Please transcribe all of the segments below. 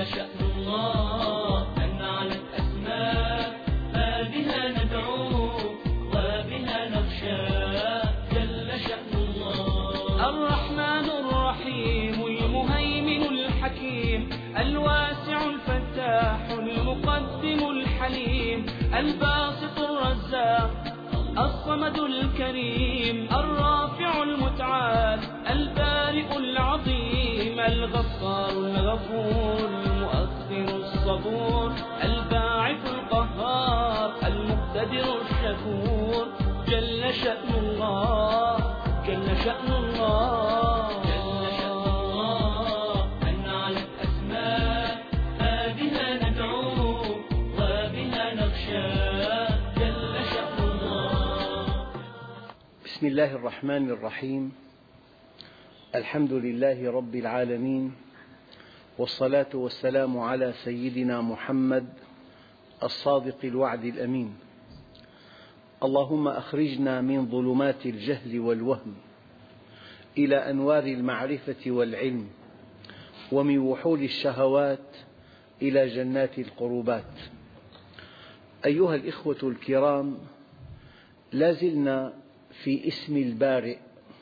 جل شأن الله أن علت أسماء ما بها ندعو وبها نخشى جل شأن الله. الرحمن الرحيم المهيمن الحكيم الواسع الفتاح المقدم الحليم الباسط الرزاق الصمد الكريم الرافع المتعال البارئ العظيم الغفار الغفور المؤخر الصبور الباعث القهار المقتدر الشكور جل شأن الله جل شأن الله. جل شأن الله أن علت أسماء ما بها ندعو وبها نخشى جل شأن الله. بسم الله الرحمن الرحيم. الحمد لله رب العالمين، والصلاة والسلام على سيدنا محمد الصادق الوعد الأمين. اللهم أخرجنا من ظلمات الجهل والوهم إلى أنوار المعرفة والعلم، ومن وحول الشهوات إلى جنات القربات. أيها الإخوة الكرام، لا زلنا في اسم البارئ،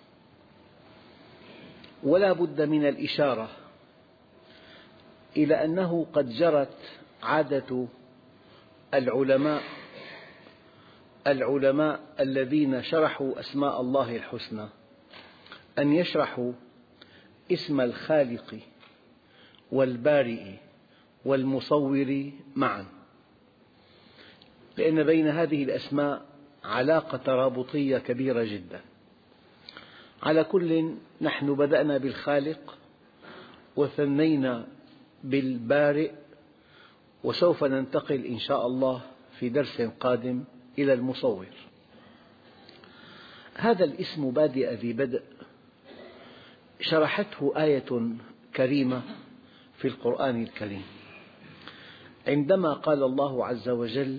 ولا بد من الإشارة إلى أنه قد جرت عادة العلماء الذين شرحوا أسماء الله الحسنى أن يشرحوا اسم الخالق والبارئ والمصور معا، لأن بين هذه الأسماء علاقة ترابطية كبيرة جدا. على كل، نحن بدأنا بالخالق وثنينا بالبارئ، وسوف ننتقل إن شاء الله في درس قادم إلى المصور. هذا الاسم بادئ ذي بدء شرحته آية كريمة في القرآن الكريم، عندما قال الله عز وجل: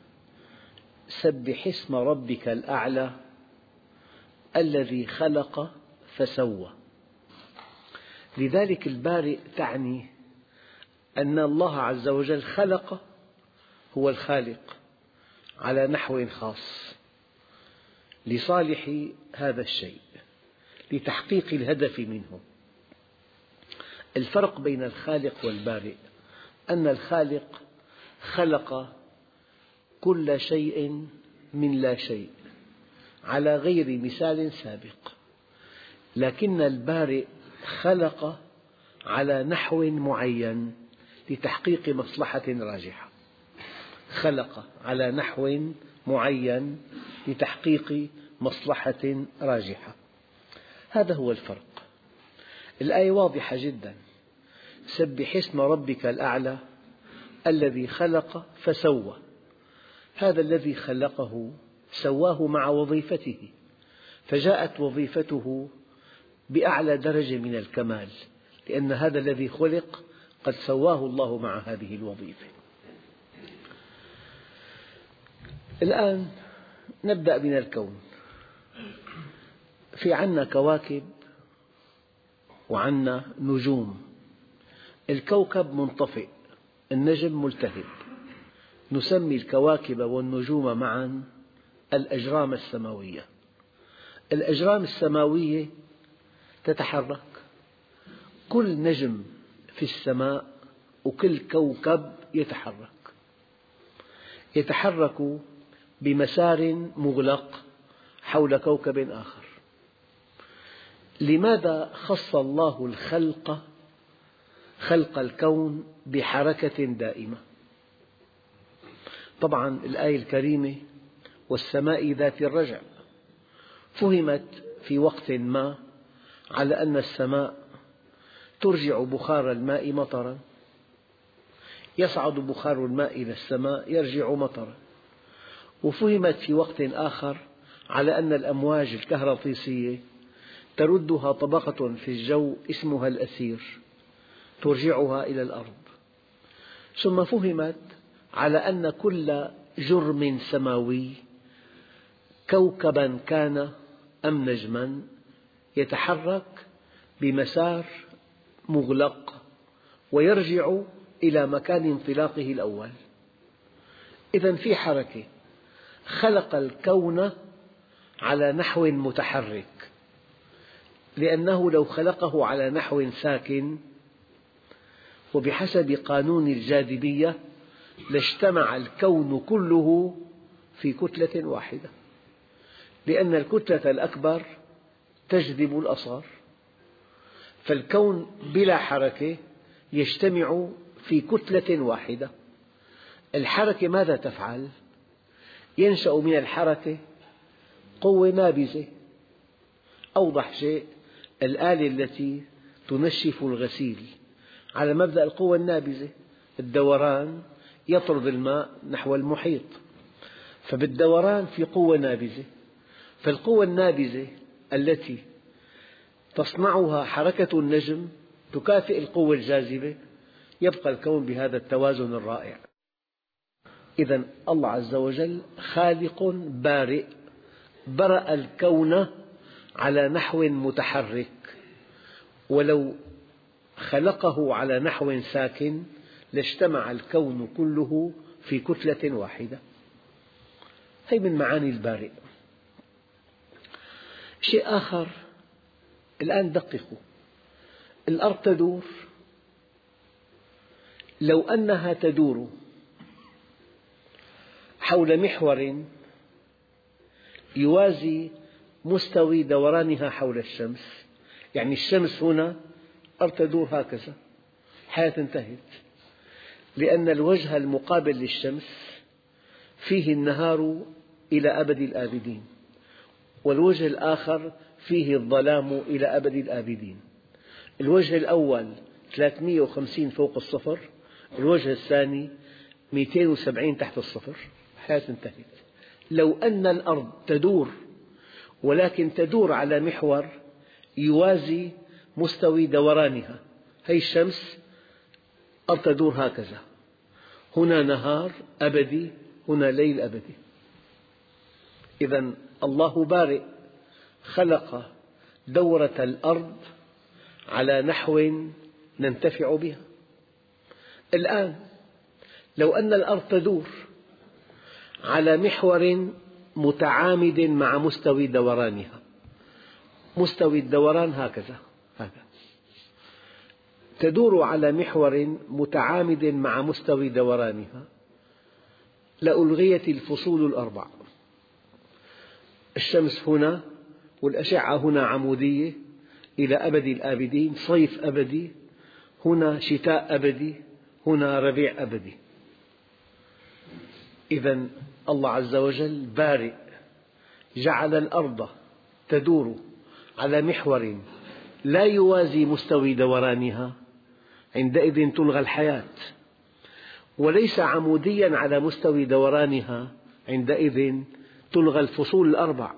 سبح اسم ربك الأعلى الذي خلق فسوى. لذلك البارئ تعني أن الله عز وجل خلق، هو الخالق على نحو خاص لصالح هذا الشيء، لتحقيق الهدف منه. الفرق بين الخالق والبارئ أن الخالق خلق كل شيء من لا شيء على غير مثال سابق، لكن البارئ خلق على نحو معين لتحقيق مصلحة راجحة. خلق على نحو معين لتحقيق مصلحة راجحة، هذا هو الفرق. الآية واضحة جدا: سبح اسم ربك الأعلى الذي خلق فسوى. هذا الذي خلقه سواه مع وظيفته، فجاءت وظيفته بأعلى درجة من الكمال، لأن هذا الذي خلق قد سواه الله مع هذه الوظيفة. الآن نبدأ من الكون. في عنا كواكب وعنا نجوم. الكوكب منطفئ، النجم ملتهب. نسمي الكواكب والنجوم معا الأجرام السماوية. الأجرام السماوية تتحرك، كل نجم في السماء وكل كوكب يتحرك بمسار مغلق حول كوكب آخر. لماذا خص الله خلق الكون بحركة دائمة؟ طبعا الآية الكريمة والسماء ذات الرجع فهمت في وقت ما على أن السماء ترجع بخار الماء مطرا، يصعد بخار الماء إلى السماء يرجع مطرا. وفهمت في وقت آخر على أن الأمواج الكهرطيسية تردها طبقة في الجو اسمها الأثير ترجعها إلى الأرض. ثم فهمت على أن كل جرم سماوي كوكبا كان أم نجما يتحرك بمسار مغلق ويرجع إلى مكان انطلاقه الأول. إذن في حركة، خلق الكون على نحو متحرك، لأنه لو خلقه على نحو ساكن وبحسب قانون الجاذبية لاجتمع الكون كله في كتلة واحدة، لأن الكتلة الأكبر تجذب الأصغر، فالكون بلا حركة يجتمع في كتلة واحدة. الحركة ماذا تفعل؟ ينشأ من الحركة قوة نابذة. أوضح شيء الآلة التي تنشف الغسيل على مبدأ القوة النابذة، الدوران يطرد الماء نحو المحيط، فبالدوران في قوة نابذة، فالقوة النابذة التي تصنعها حركة النجم تكافئ القوة الجاذبة، يبقى الكون بهذا التوازن الرائع. إذن الله عز وجل خالق بارئ، برأ الكون على نحو متحرك، ولو خلقه على نحو ساكن لاجتمع الكون كله في كتلة واحدة. هذه من معاني البارئ. شيء آخر، الآن دققوا، الأرض تدور، لو أنها تدور حول محور يوازي مستوي دورانها حول الشمس، يعني الشمس هنا، الأرض تدور هكذا، الحياة انتهت، لأن الوجه المقابل للشمس فيه النهار إلى أبد الآبدين، والوجه الآخر فيه الظلام إلى أبد الآبدين. الوجه الأول 350 فوق الصفر، الوجه الثاني 270 تحت الصفر، الحياة انتهت. لو أن الأرض تدور، ولكن تدور على محور يوازي مستوي دورانها، هذه الشمس، الأرض تدور هكذا، هنا نهار أبدي، هنا ليل أبدي. إذن الله بارئ، خلق دورة الأرض على نحو ننتفع بها. الآن لو أن الأرض تدور على محور متعامد مع مستوي دورانها، مستوي الدوران هكذا، تدور على محور متعامد مع مستوي دورانها، لألغيت الفصول الأربع، الشمس هنا والأشعة هنا عمودية إلى أبد الآبدين، صيف أبدي، هنا شتاء أبدي، هنا ربيع أبدي. إذن الله عز وجل بارئ، جعل الأرض تدور على محور لا يوازي مستوي دورانها، عندئذ تلغى الحياة، وليس عموديا على مستوي دورانها، عندئذ تلغى الفصول الأربع،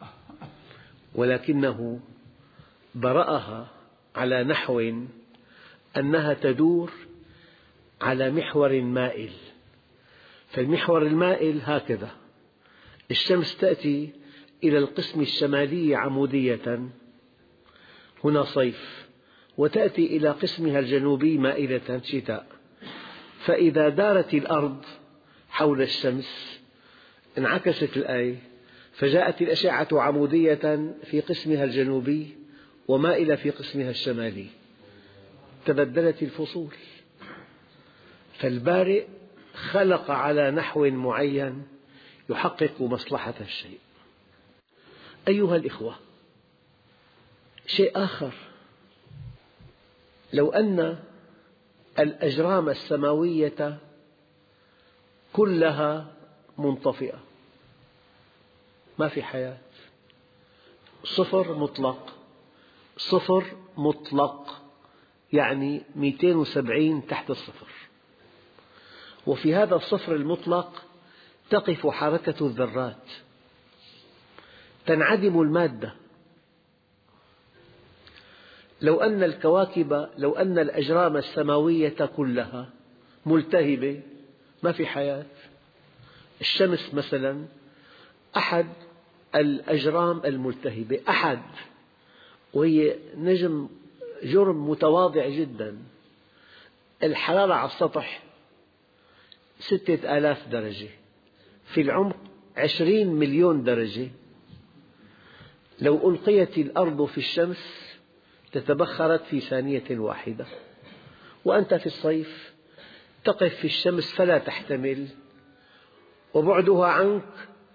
ولكنه برأها على نحو أنها تدور على محور مائل، فالمحور المائل هكذا، الشمس تأتي إلى القسم الشمالي عمودية، هنا صيف، وتأتي إلى قسمها الجنوبي مائلة شتاء، فإذا دارت الأرض حول الشمس انعكست الآية، فجاءت الأشعة عمودية في قسمها الجنوبي ومائلة في قسمها الشمالي، تبدلت الفصول. فالبارئ خلق على نحو معين يحقق مصلحة الشيء. أيها الإخوة، شيء آخر، لو أن الأجرام السماوية كلها منطفئة، ما في حياة، صفر مطلق، صفر مطلق يعني 270 تحت الصفر، وفي هذا الصفر المطلق تقف حركة الذرات، تنعدم المادة. لو أن الكواكب، لو أن الأجرام السماوية كلها ملتهبة، ما في حياة. الشمس مثلا أحد الأجرام الملتهبة، أحد، وهي نجم جرم متواضع جدا، الحرارة على السطح 6000 درجة، في العمق 20 مليون درجة. لو ألقيت الأرض في الشمس لتبخرت في ثانية واحدة، وأنت في الصيف تقف في الشمس فلا تحتمل، وبعدها عنك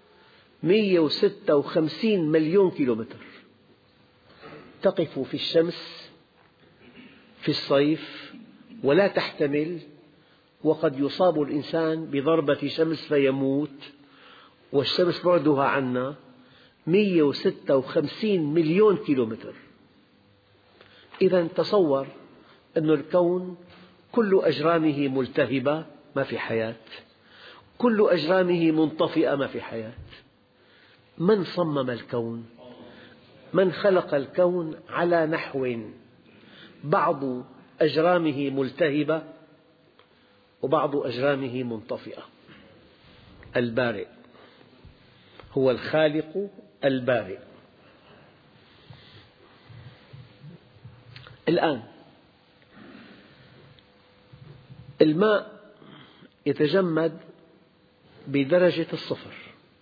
156 مليون كيلومتر. تقف في الشمس في الصيف ولا تحتمل، وقد يصاب الإنسان بضربة شمس فيموت، والشمس بعدها عنا 156 مليون كيلومتر. إذا تصور أن الكون كل أجرامه ملتهبة ما في حياة، كل أجرامه منطفئة ما في حياة. من صمم الكون؟ من خلق الكون على نحو بعض أجرامه ملتهبة وبعض أجرامه منطفئة؟ البارئ، هو الخالق البارئ. الآن الماء يتجمد بدرجة الصفر.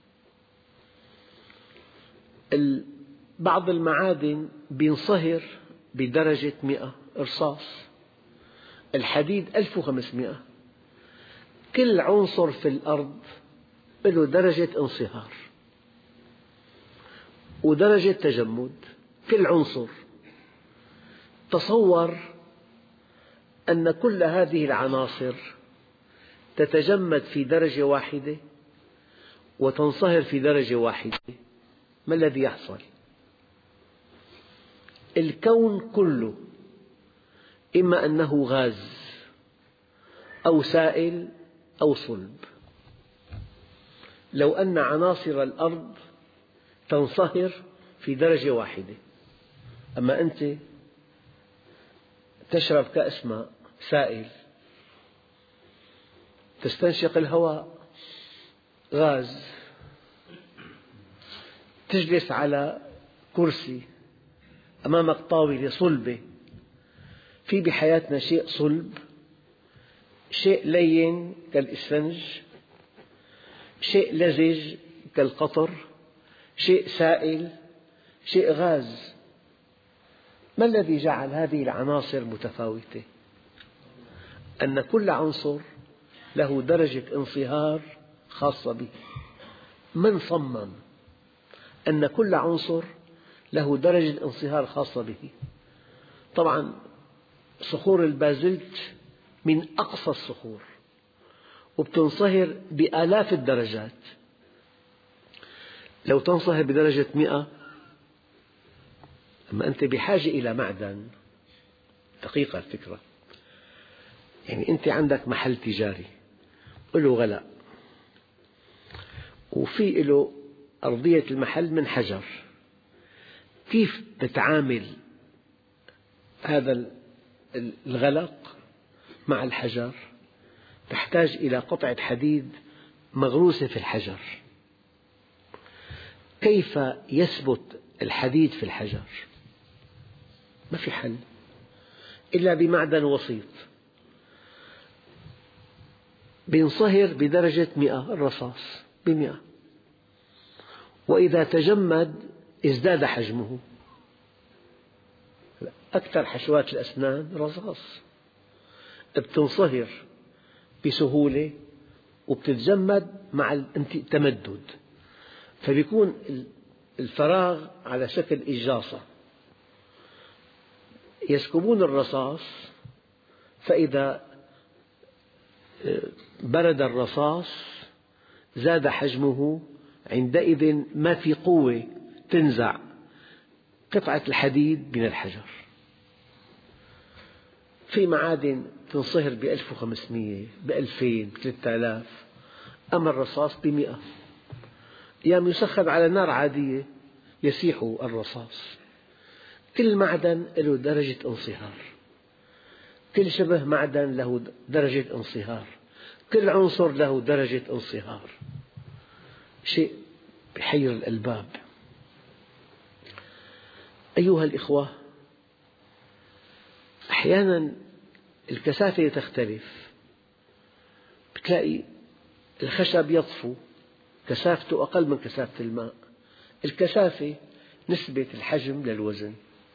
بعض المعادن ينصهر بدرجة 100 إرصاص، الحديد 1500. كل عنصر في الأرض له درجة انصهار ودرجة تجمد، كل عنصر. تصور أن كل هذه العناصر تتجمد في درجة واحدة وتنصهر في درجة واحدة، ما الذي يحصل؟ الكون كله إما أنه غاز أو سائل أو صلب. لو أن عناصر الأرض تنصهر في درجة واحدة، أما أنت تشرب كأس ماء سائل، تستنشق الهواء غاز، تجلس على كرسي، أمامك طاولة صلبة. في بحياتنا شيء صلب، شيء لين كالإسفنج، شيء لزج كالقطر، شيء سائل، شيء غاز. ما الذي جعل هذه العناصر متفاوتة؟ أن كل عنصر له درجة انصهار خاصة به. من صمم أن كل عنصر له درجة انصهار خاصة به؟ طبعا صخور البازلت من أقصى الصخور وبتنصهر بآلاف الدرجات. لو تنصهر بدرجة 100، أما أنت بحاجة إلى معدن. دقيقة الفكرة، يعني أنت عندك محل تجاري له غلاء، وفي له أرضية المحل من حجر. كيف تتعامل هذا الغلق مع الحجر؟ تحتاج إلى قطعة حديد مغروسة في الحجر. كيف يثبت الحديد في الحجر؟ ما في حل إلا بمعدن وسيط ينصهر بدرجة 100، الرصاص ب100، وإذا تجمد ازداد حجمه. أكثر حشوات الأسنان رصاص، بتنصهر بسهولة وبتتجمد مع التمدد، فبيكون الفراغ على شكل إجاصة. يسكبون الرصاص، فإذا برد الرصاص زاد حجمه، عندئذ ما في قوة تنزع قطعة الحديد من الحجر. في معادن تنصهر ب1500 ب2000 ب3000، أما الرصاص ب100. أيام يسخن على نار عادية يسيح الرصاص. كل معدن له درجة انصهار، كل شبه معدن له درجة انصهار، كل عنصر له درجة انصهار. شيء بحير الألباب. أيها الإخوة، أحيانا الكثافة تختلف. بتلاقي الخشب يطفو، كثافته أقل من كثافة الماء. الكثافة نسبة الحجم للوزن.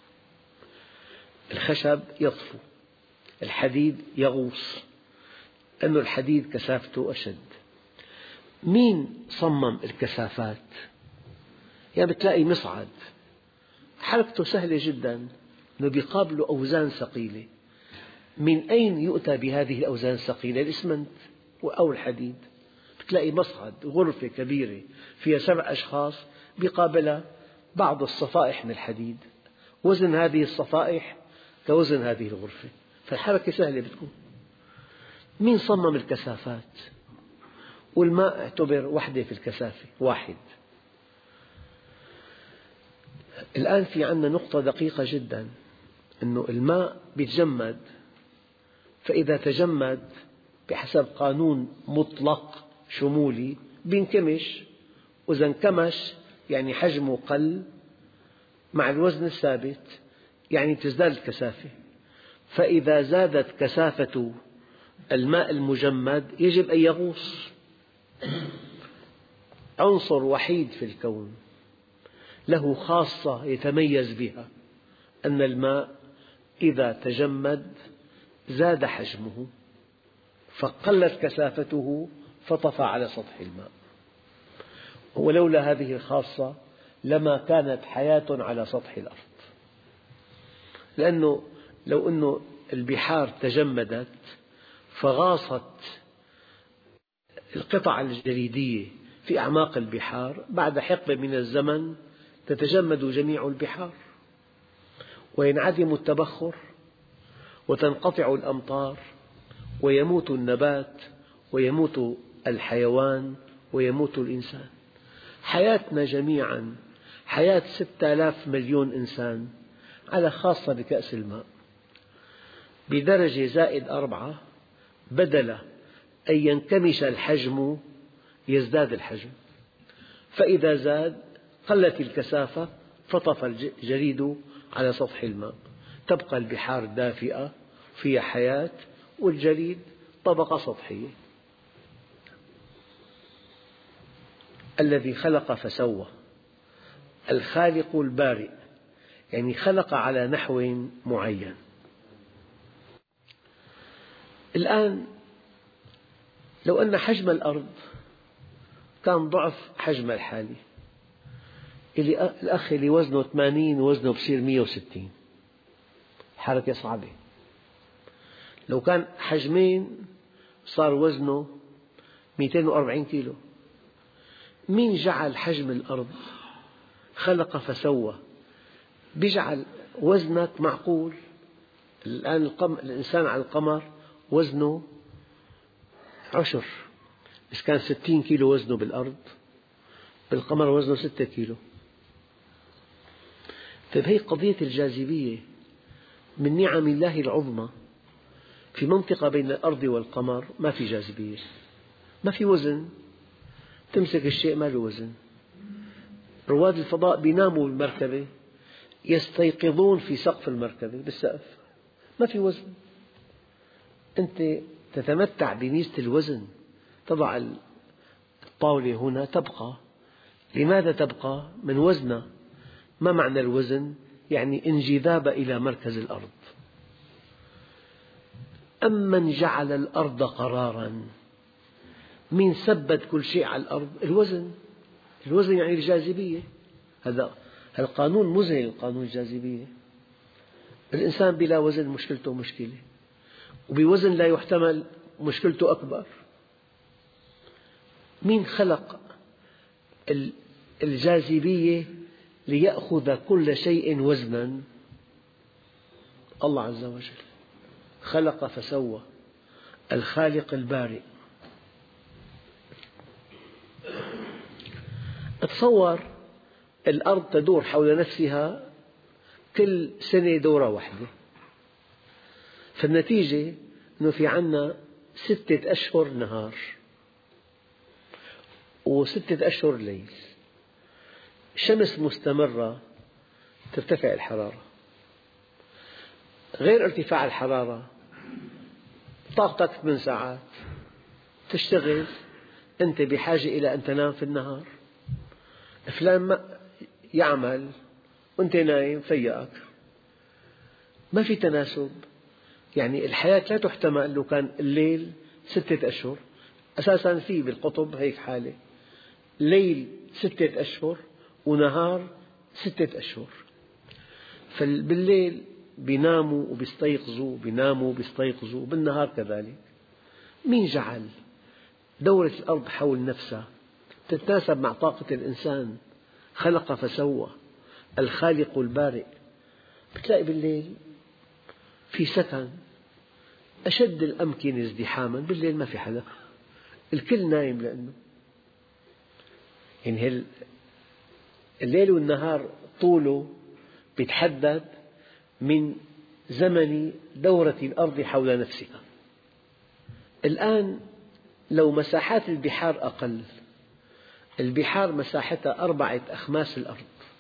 الخشب يطفو، الحديد يغوص، لأن الحديد كثافته أشد. مين صمم الكثافات؟ يعني بتلاقي مصعد حركته سهلة جدا، أنه بيقابله أوزان ثقيلة. من أين يؤتى بهذه الأوزان الثقيلة؟ الإسمنت أو الحديد. بتلاقي مصعد، غرفة كبيرة فيها 7 أشخاص، بيقابلها بعض الصفائح من الحديد، وزن هذه الصفائح كوزن هذه الغرفة، فالحركة سهلة بتكون. مين صمم الكثافات؟ والماء اعتبر وحدة في الكثافة، واحد. الآن في عندنا نقطة دقيقة جدا، أنه الماء يتجمد، فإذا تجمد بحسب قانون مطلق شمولي بينكمش، وإذا انكمش يعني حجمه قل مع الوزن الثابت، يعني تزداد الكثافة. فإذا زادت كثافة الماء المجمد يجب أن يغوص. عنصر وحيد في الكون له خاصة يتميز بها، أن الماء إذا تجمد زاد حجمه، فقلت كثافته فطفى على سطح الماء. ولولا هذه الخاصة لما كانت حياة على سطح الأرض، لأنه لو أن البحار تجمدت فغاصت القطع الجليدية في أعماق البحار، بعد حقبة من الزمن تتجمد جميع البحار وينعدم التبخر وتنقطع الأمطار ويموت النبات ويموت الحيوان ويموت الإنسان. حياتنا جميعا حياة 6000 مليون إنسان على خاصة بكأس الماء بدرجة -4، بدل أن ينكمش الحجم يزداد الحجم، فإذا زاد قلت الكثافة فطفى الجليد على سطح الماء، تبقى البحار دافئة فيها حياة، والجليد طبقة سطحية. الذي خلق فسوى، الخالق البارئ، يعني خلق على نحو معين. الآن لو أن حجم الأرض كان ضعف حجم الحالي، الأخ اللي وزنه 80 وزنه بصير 160، حركة صعبة. لو كان حجمين صار وزنه 240 كيلو. مين جعل حجم الأرض؟ خلق فسوى، بيجعل وزنك معقول. الآن الإنسان على القمر وزنه عشر، إذا كان 60 كيلو وزنه بالأرض، بالقمر وزنه 6 كيلو. طيب هي قضية الجاذبية من نعم الله العظمى. في منطقة بين الأرض والقمر ما في جاذبية، ما في وزن، تمسك الشيء ما له وزن. رواد الفضاء بيناموا بالمركبة، يستيقظون في سقف المركبة بالسقف، ما في وزن. أنت تتمتع بميزة الوزن، تضع الطاولة هنا تبقى. لماذا تبقى؟ من وزنها. ما معنى الوزن؟ يعني انجذاب إلى مركز الأرض. أمن جعل الأرض قرارا، مين ثبت كل شيء على الأرض؟ الوزن. الوزن يعني الجاذبية. هذا القانون مذهل، قانون الجاذبية. الإنسان بلا وزن مشكلته مشكلة، وبوزن لا يحتمل مشكلته أكبر. مين خلق الجاذبية ليأخذ كل شيء وزنا؟ الله عز وجل. خلق فسوى، الخالق البارئ. تصور الأرض تدور حول نفسها كل سنة دورة واحدة، فالنتيجة أنه في عنا 6 أشهر نهار و6 أشهر ليل. الشمس مستمرة، ترتفع الحرارة. غير ارتفاع الحرارة، طاقتك 8 ساعات تشتغل، أنت بحاجة إلى أن تنام في النهار. فلان يعمل وأنت نايم فيأك، ما في تناسب. يعني الحياة لا تحتمل لو كان الليل 6 أشهر. أساسا في بالقطب هيك حالة، ليل 6 أشهر ونهار 6 أشهر. فبالليل بيناموا وبيستيقظوا، بيناموا وبيستيقظوا، بالنهار كذلك. مين جعل دورة الأرض حول نفسها تتناسب مع طاقة الإنسان؟ خلق فسوى، الخالق البارئ. بتلاقي بالليل في سكن، أشد الأمكنة ازدحاما بالليل ما في حدا، الكل نايم. لأنه يعني الليل والنهار طوله يتحدد من زمن دورة الأرض حول نفسها. الآن لو مساحات البحار أقل، البحار مساحتها 4 أخماس الأرض،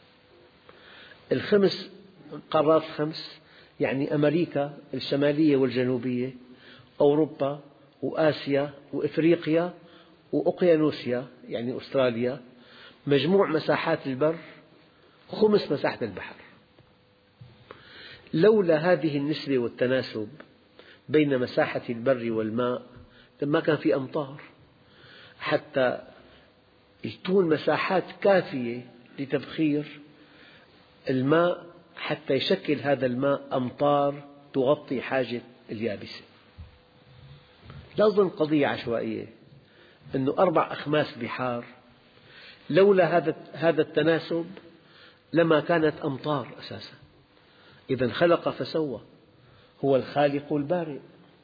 ال5 قارات 5، يعني أمريكا الشمالية والجنوبية، أوروبا وآسيا وإفريقيا وأوقيانوسيا يعني أستراليا، مجموع مساحات البر 5 مساحة البحر. لولا هذه النسبة والتناسب بين مساحة البر والماء ما كان في أمطار، حتى تكون مساحات كافية لتبخير الماء حتى يشكل هذا الماء أمطار تغطي حاجة اليابسة. لا أظن قضية عشوائية أنه 4 أخماس بحار، لولا هذا التناسب لما كانت أمطار أساسا. إذا خلق فسوى، هو الخالق البارئ.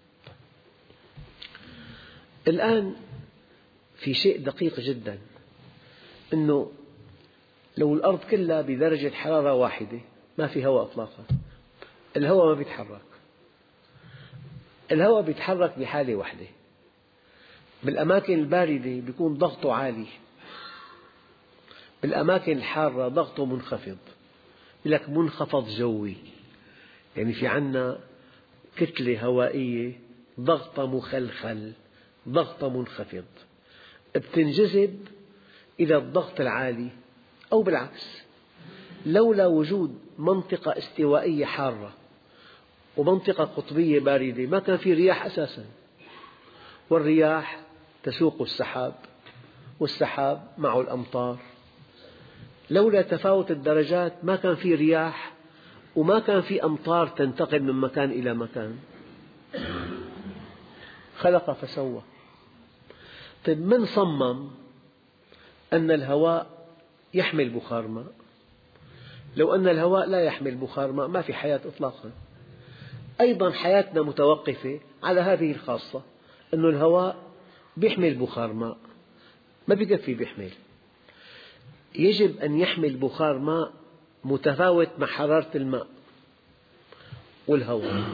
الآن في شيء دقيق جدا، أنه لو الأرض كلها بدرجة حرارة واحدة ما في هواء إطلاقا، الهواء ما يتحرك. الهواء يتحرك بحالة واحدة، بالأماكن الباردة يكون ضغطه عالي، بالأماكن الحارة ضغطه منخفض. يقول لك منخفض جوي، يعني في عندنا كتلة هوائية ضغطة مخلخل، ضغطة منخفض، بتنجذب إلى الضغط العالي. أو بالعكس، لولا وجود منطقة استوائية حارة ومنطقة قطبية باردة ما كان في رياح أساسا، والرياح تسوق السحاب، والسحاب معه الأمطار. لولا تفاوت الدرجات ما كان في رياح وما كان في أمطار تنتقل من مكان إلى مكان. خلق فسوى. طيب من صمم أن الهواء يحمل بخار ماء؟ لو أن الهواء لا يحمل بخار ماء ما في حياة إطلاقا. أيضا حياتنا متوقفة على هذه الخاصة، أن الهواء يحمل بخار ماء، ما بيكفي بيحمل، يجب أن يحمل بخار ماء متفاوت مع حرارة الماء والهواء.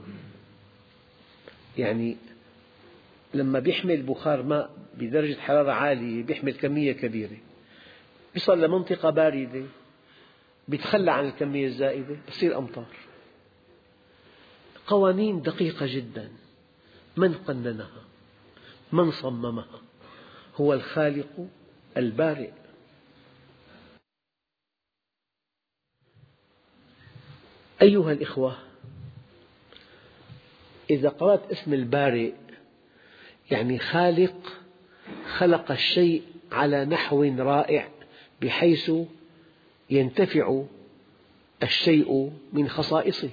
يعني لما يحمل بخار ماء بدرجة حرارة عالية يحمل كمية كبيرة، يصل لمنطقة باردة يتخلى عن الكمية الزائدة يصير أمطار. قوانين دقيقة جدا. من قننها؟ من صممها؟ هو الخالق البارئ. أيها الإخوة، إذا قرأت اسم البارئ يعني خالق، خلق الشيء على نحو رائع بحيث ينتفع الشيء من خصائصه.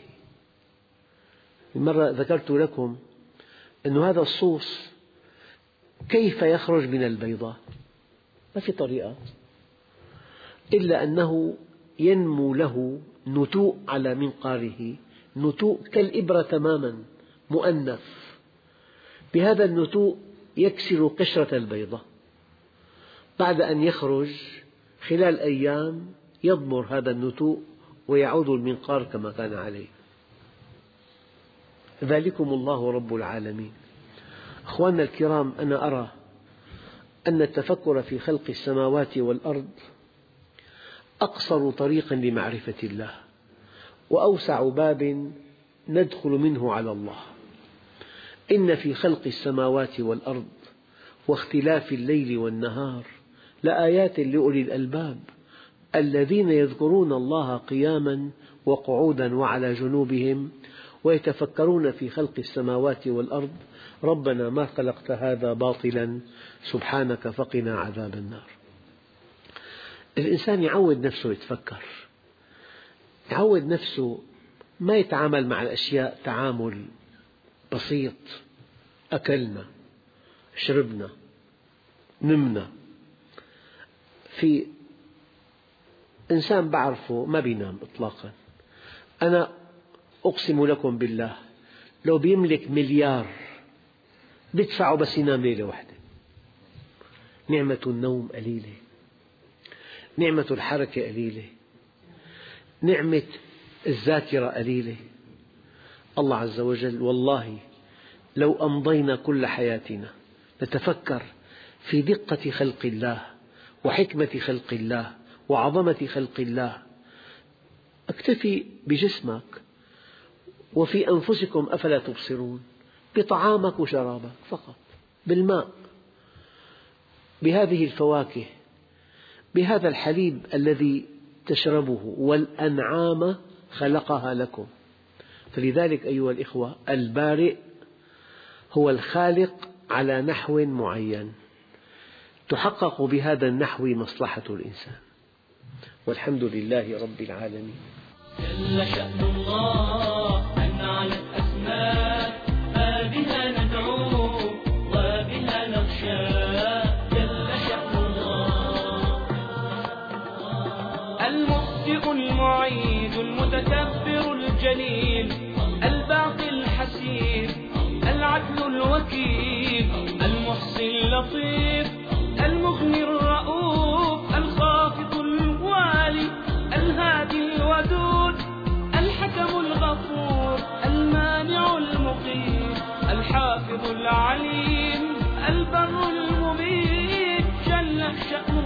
مرة ذكرت لكم أن هذا الصوص كيف يخرج من البيضة؟ ما في طريقة إلا أنه ينمو له نتوء على منقاره، نتوء كالإبرة تماما مؤنث. بهذا النتوء يكسر قشرة البيضة، بعد أن يخرج خلال أيام يضمر هذا النتوء ويعود المنقار كما كان عليه. ذلكم الله رب العالمين. أخواننا الكرام، أنا أرى أن التفكر في خلق السماوات والأرض أقصر طريق لمعرفة الله، وأوسع باب ندخل منه على الله. إن في خلق السماوات والأرض واختلاف الليل والنهار لآيات لأولي الألباب الذين يذكرون الله قياما وقعودا وعلى جنوبهم ويتفكرون في خلق السماوات والأرض ربنا ما خلقت هذا باطلا سبحانك فقنا عذاب النار. الإنسان يعود نفسه يتفكر، يعود نفسه ما يتعامل مع الأشياء تعامل بسيط، أكلنا شربنا نمنا. في إنسان بعرفه ما بينام إطلاقا، أنا أقسم لكم بالله لو بيملك مليار بيدفعه بس ينام ليلة واحدة. نعمة النوم قليلة، نعمة الحركة قليلة، نعمة الذاكرة قليلة. الله عز وجل والله لو أمضينا كل حياتنا نتفكر في دقة خلق الله وحكمة خلق الله وعظمة خلق الله. اكتفي بجسمك وفي أنفسكم أفلا تبصرون، بطعامك وشرابك فقط، بالماء، بهذه الفواكه، بهذا الحليب الذي تشربه، والأنعام خلقها لكم. فلذلك أيها الإخوة البارئ هو الخالق على نحو معين تحقق بهذا النحو مصلحة الإنسان، والحمد لله رب العالمين. جل شأن الله أن على الأسماء ما بها ندعو وبها نخشى. جل شأن الله المبدئ المعيد المتكبر الجليل الباقي الحسيب العدل الوكيل المحصي اللطيف المغني الرؤوف الخافض الوالي الهادي الودود الحكم الغفور المانع المقيم الحافظ العليم البر المبين. جل شأنه